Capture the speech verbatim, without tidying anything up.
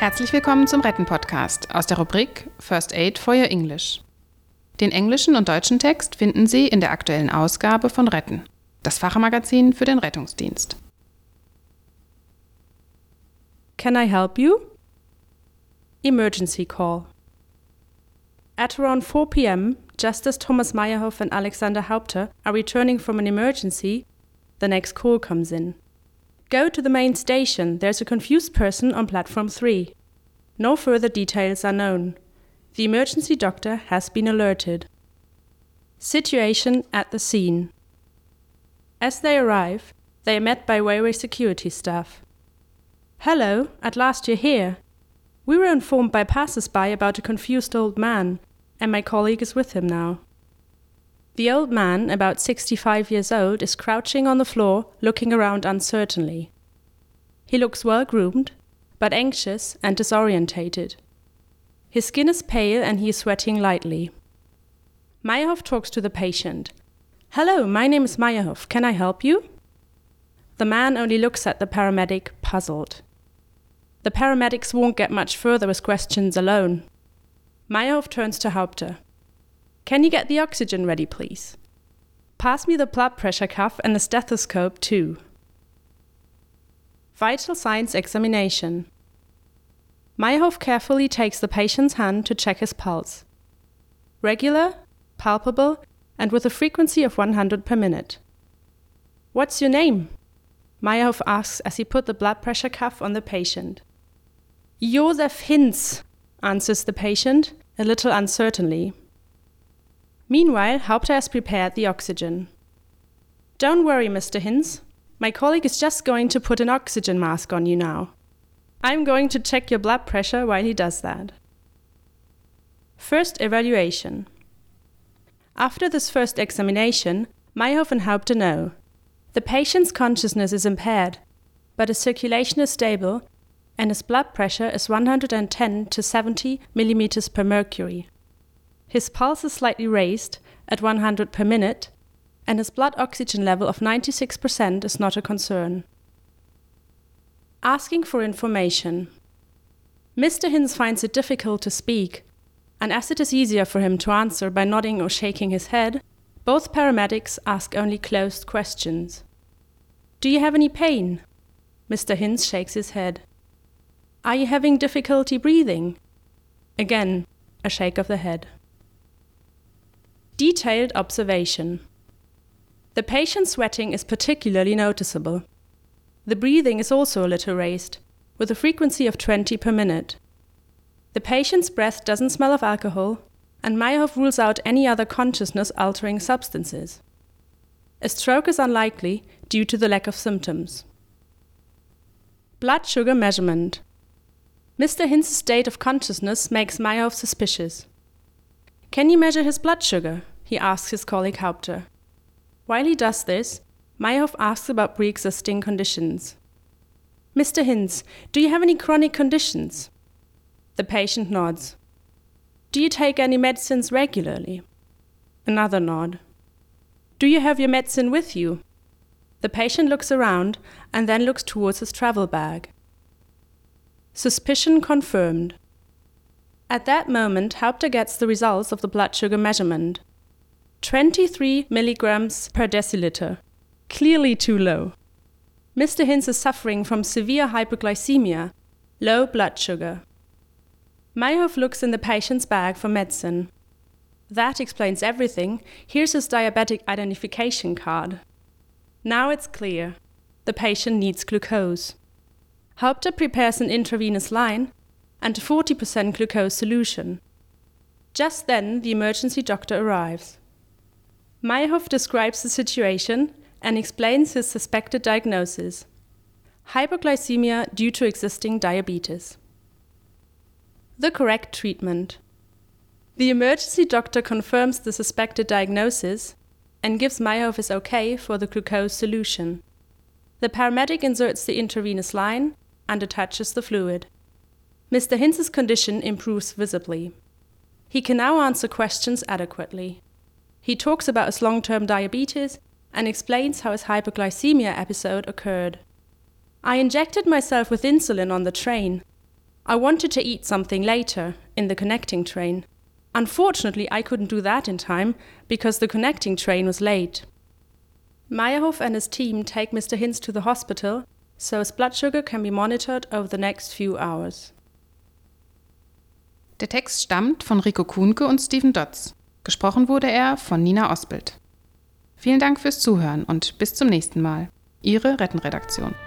Herzlich willkommen zum Retten-Podcast aus der Rubrik First Aid for Your English. Den englischen und deutschen Text finden Sie in der aktuellen Ausgabe von Retten, das Fachmagazin für den Rettungsdienst. Can I help you? Emergency call. At around four p.m., just as Thomas Meyerhoff and Alexander Haupter are returning from an emergency, the next call comes in. Go to the main station, there's a confused person on platform three. No further details are known. The emergency doctor has been alerted. Situation at the scene. As they arrive, they are met by railway security staff. Hello, at last you're here. We were informed by passers-by about a confused old man, and my colleague is with him now. The old man, about sixty-five years old, is crouching on the floor, looking around uncertainly. He looks well-groomed, but anxious and disorientated. His skin is pale and he is sweating lightly. Meyerhoff talks to the patient. Hello, my name is Meyerhoff. Can I help you? The man only looks at the paramedic, puzzled. The paramedics won't get much further with questions alone. Meyerhoff turns to Haupter. Can you get the oxygen ready, please? Pass me the blood pressure cuff and the stethoscope, too. Vital signs examination. Meyerhoff carefully takes the patient's hand to check his pulse. Regular, palpable, and with a frequency of one hundred per minute. What's your name? Meyerhoff asks as he put the blood pressure cuff on the patient. Josef Hinz, answers the patient, a little uncertainly. Meanwhile, Haupter has prepared the oxygen. Don't worry, Mister Hinz. My colleague is just going to put an oxygen mask on you now. I'm going to check your blood pressure while he does that. First evaluation. After this first examination, Meyerhoff and Haupter know. The patient's consciousness is impaired, but his circulation is stable and his blood pressure is one hundred ten to seventy millimeters per mercury. His pulse is slightly raised at one hundred per minute, and his blood oxygen level of ninety-six percent is not a concern. Asking for information. Mister Hinz finds it difficult to speak, and as it is easier for him to answer by nodding or shaking his head, both paramedics ask only closed questions. Do you have any pain? Mister Hinz shakes his head. Are you having difficulty breathing? Again, a shake of the head. Detailed observation. The patient's sweating is particularly noticeable. The breathing is also a little raised, with a frequency of twenty per minute. The patient's breath doesn't smell of alcohol, and Meyerhoff rules out any other consciousness-altering substances. A stroke is unlikely due to the lack of symptoms. Blood sugar measurement. Mister Hinz's state of consciousness makes Meyerhoff suspicious. Can you measure his blood sugar? He asks his colleague Haupter. While he does this, Meyerhoff asks about pre-existing conditions. Mister Hinz, do you have any chronic conditions? The patient nods. Do you take any medicines regularly? Another nod. Do you have your medicine with you? The patient looks around and then looks towards his travel bag. Suspicion confirmed. At that moment, Haupter gets the results of the blood sugar measurement. twenty-three milligrams per deciliter. Clearly too low. Mister Hinz is suffering from severe hypoglycemia, low blood sugar. Meyerhoff looks in the patient's bag for medicine. That explains everything. Here's his diabetic identification card. Now it's clear. The patient needs glucose. Haupter prepares an intravenous line and a forty percent glucose solution. Just then, the emergency doctor arrives. Meyerhoff describes the situation and explains his suspected diagnosis: hypoglycemia due to existing diabetes. The correct treatment. The emergency doctor confirms the suspected diagnosis and gives Meyerhoff his okay for the glucose solution. The paramedic inserts the intravenous line and attaches the fluid. Mister Hinz's condition improves visibly. He can now answer questions adequately. He talks about his long-term diabetes and explains how his hypoglycemia episode occurred. I injected myself with insulin on the train. I wanted to eat something later, in the connecting train. Unfortunately, I couldn't do that in time, because the connecting train was late. Meyerhof and his team take Mister Hinz to the hospital, so his blood sugar can be monitored over the next few hours. Der Text stammt von Rico Kuhnke und Steven Dotz. Gesprochen wurde er von Nina Osbild. Vielen Dank fürs Zuhören und bis zum nächsten Mal. Ihre Rettenredaktion.